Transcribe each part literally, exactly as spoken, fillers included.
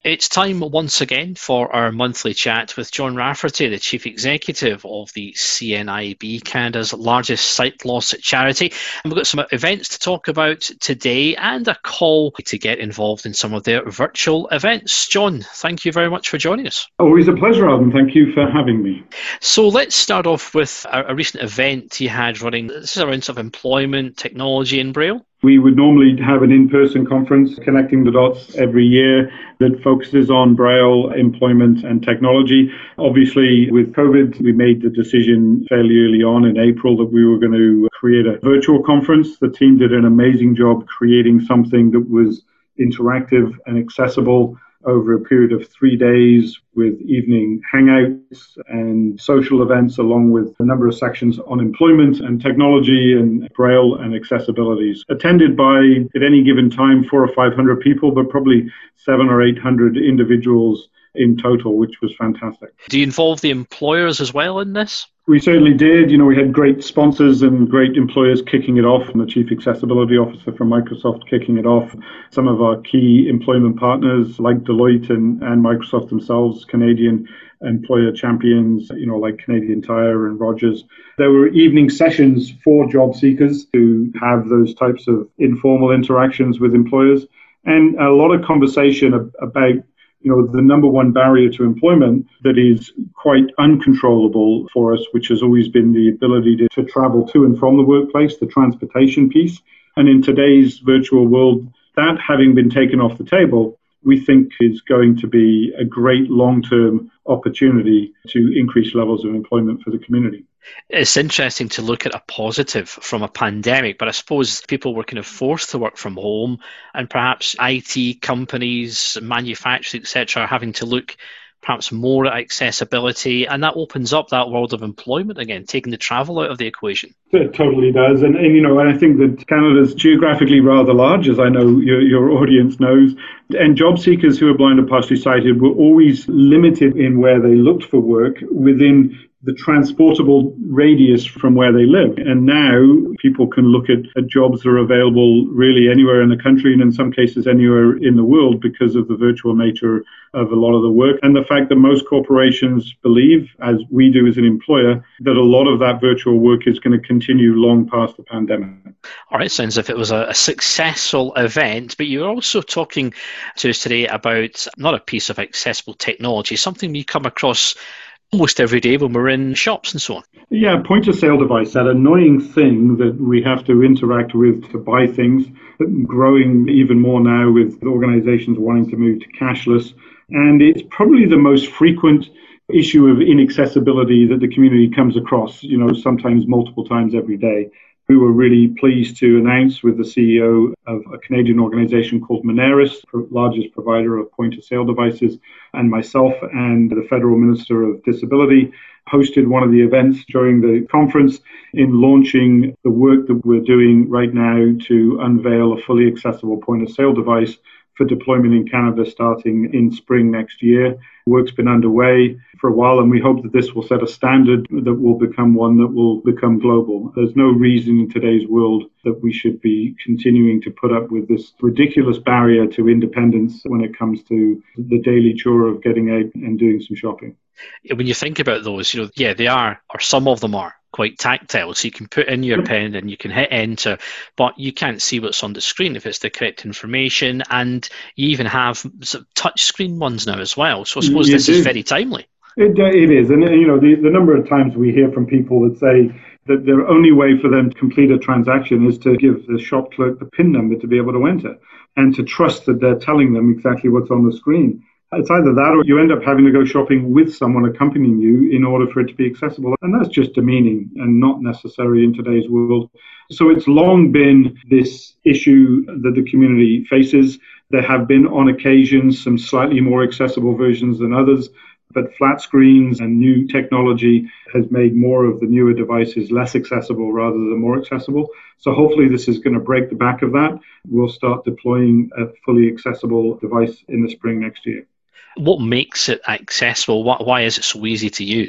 It's time once again for our monthly chat with John Rafferty, the Chief Executive of the C N I B, Canada's largest sight loss charity. And we've got some events to talk about today and a call to get involved in some of their virtual events. John, thank you very much for joining us. Always a pleasure, Adam. Thank you for having me. So let's start off with a, a recent event you had running. This is around sort of employment, technology in Braille. We would normally have an in-person conference, Connecting the Dots, every year that focuses on Braille, employment and technology. Obviously, with COVID, we made the decision fairly early on in April that we were going to create a virtual conference. The team did an amazing job creating something that was interactive and accessible over a period of three days with evening hangouts and social events, along with a number of sections on employment and technology and Braille and accessibilities. Attended by, at any given time, four or five hundred people, but probably seven or eight hundred individuals in total, which was fantastic. Do you involve the employers as well in this? We certainly did. You know, we had great sponsors and great employers kicking it off, and the Chief Accessibility Officer from Microsoft kicking it off. Some of our key employment partners like Deloitte and, and Microsoft themselves, Canadian employer champions, you know, like Canadian Tire and Rogers. There were evening sessions for job seekers to have those types of informal interactions with employers, and a lot of conversation about you know, the number one barrier to employment that is quite uncontrollable for us, which has always been the ability to, to travel to and from the workplace, the transportation piece. And in today's virtual world, that having been taken off the table, we think is going to be a great long-term opportunity to increase levels of employment for the community. It's interesting to look at a positive from a pandemic, but I suppose people were kind of forced to work from home, and perhaps I T companies, manufacturers, et cetera, are having to look perhaps more at accessibility, and that opens up that world of employment again, taking the travel out of the equation. It totally does. And, and you know, and I think that Canada's geographically rather large, as I know your, your audience knows, and job seekers who are blind or partially sighted were always limited in where they looked for work within the transportable radius from where they live. And now people can look at, at jobs that are available really anywhere in the country, and in some cases anywhere in the world, because of the virtual nature of a lot of the work. And the fact that most corporations believe, as we do as an employer, that a lot of that virtual work is going to continue long past the pandemic. All right, sounds as if it was a, a successful event, but you're also talking to us today about not a piece of accessible technology, something we come across almost every day when we're in shops and so on. Yeah, point of sale device, that annoying thing that we have to interact with to buy things, growing even more now with organizations wanting to move to cashless. And it's probably the most frequent issue of inaccessibility that the community comes across, you know, sometimes multiple times every day. We were really pleased to announce with the C E O of a Canadian organization called Moneris, the largest provider of point-of-sale devices, and myself and the Federal Minister of Disability hosted one of the events during the conference in launching the work that we're doing right now to unveil a fully accessible point-of-sale device for deployment in Canada starting in spring next year. Work's been underway for a while, and we hope that this will set a standard that will become one that will become global. There's no reason in today's world that we should be continuing to put up with this ridiculous barrier to independence when it comes to the daily chore of getting out and doing some shopping. When you think about those, you know, yeah, they are, or some of them are, quite tactile, so you can put in your pen and you can hit enter, but you can't see what's on the screen if it's the correct information, and you even have sort of touch screen ones now as well, so I suppose You this do. is very timely. It, it is, and you know, the, the number of times we hear from people that say that the only way for them to complete a transaction is to give the shop clerk the PIN number to be able to enter, and to trust that they're telling them exactly what's on the screen. It's either that or you end up having to go shopping with someone accompanying you in order for it to be accessible. And that's just demeaning and not necessary in today's world. So it's long been this issue that the community faces. There have been on occasions some slightly more accessible versions than others, but flat screens and new technology has made more of the newer devices less accessible rather than more accessible. So hopefully this is going to break the back of that. We'll start deploying a fully accessible device in the spring next year. What makes it accessible? Why is it so easy to use?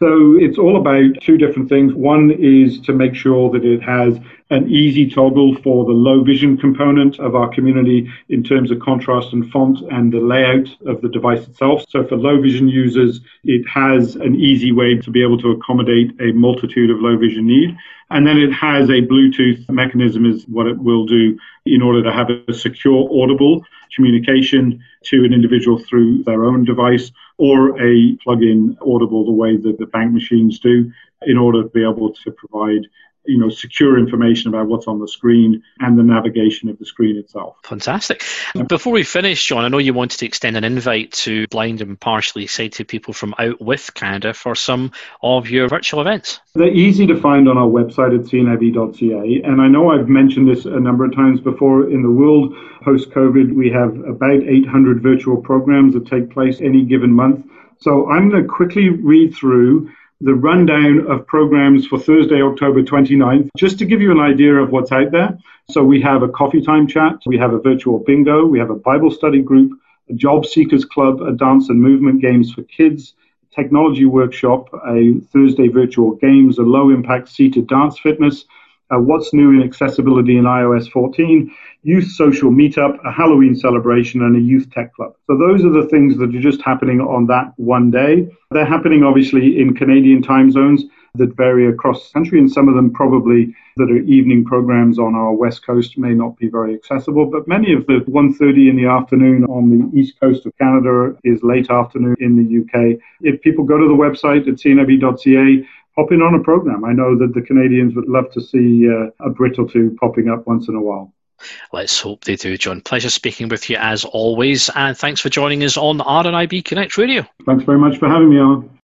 So it's all about two different things. One is to make sure that it has an easy toggle for the low vision component of our community in terms of contrast and font and the layout of the device itself. So for low vision users, it has an easy way to be able to accommodate a multitude of low vision needs. And then it has a Bluetooth mechanism is what it will do in order to have a secure audible communication to an individual through their own device, or a plug-in audible the way that the bank machines do, in order to be able to provide you know, secure information about what's on the screen and the navigation of the screen itself. Fantastic. Before we finish, John, I know you wanted to extend an invite to blind and partially sighted people from out with Canada for some of your virtual events. They're easy to find on our website at c n i b dot c a. And I know I've mentioned this a number of times before. In the world post-COVID, we have about eight hundred virtual programs that take place any given month. So I'm going to quickly read through the rundown of programs for Thursday, October twenty-ninth, just to give you an idea of what's out there. So we have a coffee time chat, we have a virtual bingo, we have a Bible study group, a job seekers club, a dance and movement games for kids, technology workshop, a Thursday virtual games, a low impact seated dance fitness, a what's new in accessibility in i O S fourteen, youth social meetup, a Halloween celebration, and a youth tech club. So those are the things that are just happening on that one day. They're happening obviously in Canadian time zones that vary across the country, and some of them probably that are evening programs on our west coast may not be very accessible, but many of the one thirty in the afternoon on the east coast of Canada is late afternoon in the U K. If people go to the website at c n i b dot c a, hop in on a program. I know that the Canadians would love to see uh, a Brit or two popping up once in a while. Let's hope they do, John. Pleasure speaking with you as always, and thanks for joining us on R N I B Connect Radio. Thanks very much for having me, Alan.